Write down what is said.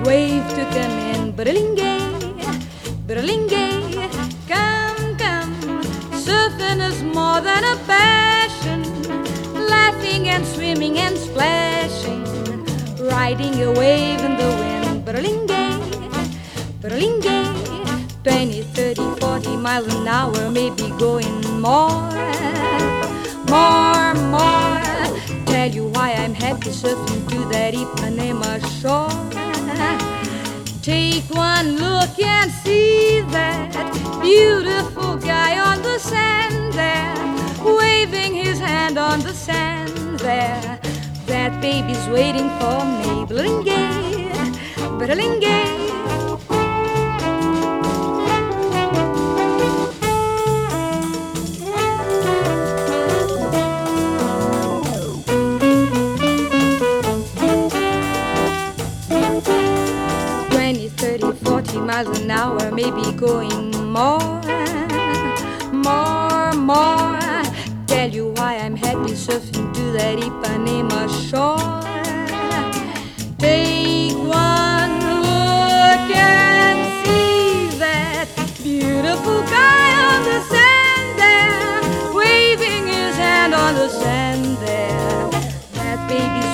wave to come in. Berlingay, come, come. Surfing is more than a passion. Laughing and swimming and splashing, riding a wave in the wind. Berlingay, 20, 30, 40 miles an hour, maybe going more. Tell you why I'm happy surfing to that Ipanema shore. Take one look and see that beautiful guy on the sand there, waving his hand on the sand there. That baby's waiting for me. Berlingay. 20, 30, 40 miles an hour, maybe going more. Tell you why I'm happy surfing to that Ipanema shore. Take one look and see that beautiful guy on the sand there, waving his hand on the sand there. That baby